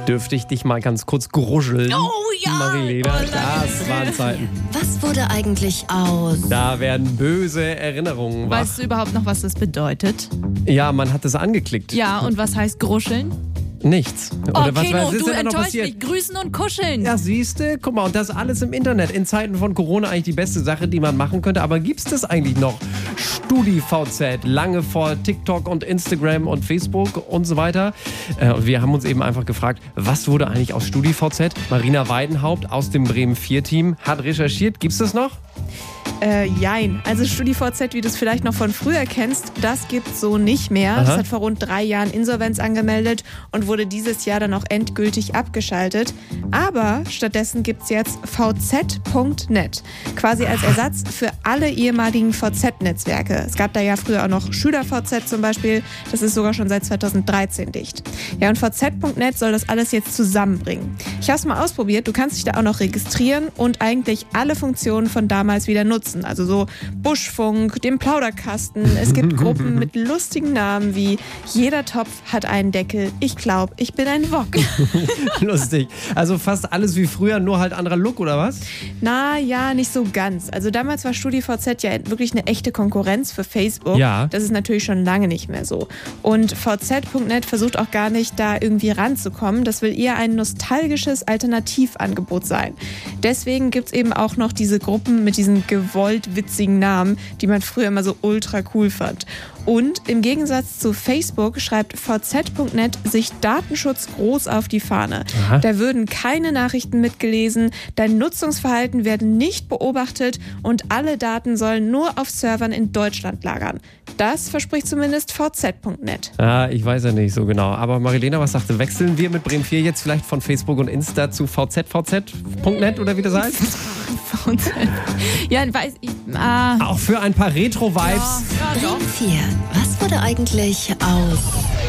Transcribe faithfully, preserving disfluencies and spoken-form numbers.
Dürfte ich dich mal ganz kurz gruscheln? Oh ja! Marilena, Oh, das waren Zeiten. Was wurde eigentlich aus? Da werden böse Erinnerungen wach. Weißt du überhaupt noch, was das bedeutet? Ja, man hat es angeklickt. Ja, und was heißt gruscheln? Nichts. Oh, Oder was, Keno, was ist du denn da noch enttäuscht passiert? mich. Grüßen und kuscheln. Ja, siehste, guck mal, und das alles im Internet. In Zeiten von Corona eigentlich die beste Sache, die man machen könnte. Aber gibt es das eigentlich noch? StudiVZ, lange vor TikTok und Instagram und Facebook und so weiter. Äh, und wir haben uns eben einfach gefragt, was wurde eigentlich aus StudiVZ? Marina Weidenhaupt aus dem Bremen vier Team hat recherchiert. Gibt's das noch? Äh, jein. Also StudiVZ, wie du es vielleicht noch von früher kennst, das gibt's so nicht mehr. Aha. Das hat vor rund drei Jahren Insolvenz angemeldet und wurde dieses Jahr dann auch endgültig abgeschaltet. Aber stattdessen gibt's jetzt V Z Punkt net, quasi als Ersatz für alle ehemaligen V Z-Netzwerke. Es gab da ja früher auch noch SchülerVZ zum Beispiel. Das ist sogar schon seit zweitausenddreizehn dicht. Ja, und V Z Punkt net soll das alles jetzt zusammenbringen. Ich habe es mal ausprobiert. Du kannst dich da auch noch registrieren und eigentlich alle Funktionen von damals wieder nutzen. Also so Buschfunk, den Plauderkasten. Es gibt Gruppen mit lustigen Namen wie Jeder Topf hat einen Deckel. Ich glaube, ich bin ein Wok. Lustig. Also fast alles wie früher, nur halt anderer Look, oder was? Na ja, nicht so ganz. Also damals war StudiVZ ja wirklich eine echte Konkurrenz für Facebook. Ja. Das ist natürlich schon lange nicht mehr so. Und V Z Punkt net versucht auch gar nicht, da irgendwie ranzukommen. Das will eher ein nostalgisches Alternativangebot sein. Deswegen gibt es eben auch noch diese Gruppen mit diesen gewollt witzigen Namen, die man früher immer so ultra cool fand. Und im Gegensatz zu Facebook schreibt V Z Punkt net sich Datenschutz groß auf die Fahne. Aha. Da würden keine Nachrichten mitgelesen, dein Nutzungsverhalten werden nicht beobachtet und alle Daten sollen nur auf Servern in Deutschland lagern. Das verspricht zumindest V Z Punkt net. Ja, ich weiß ja nicht so genau. Aber Marilena, was sagst du? Wechseln wir mit Bremen vier jetzt vielleicht von Facebook und Insta zu V Z V Z Punkt net oder wie das heißt? V Z. Ja, weiß ich. Ah. Auch für ein paar Retro-Vibes. Ja, ja, doch. Bremen vier. Was wurde eigentlich aus?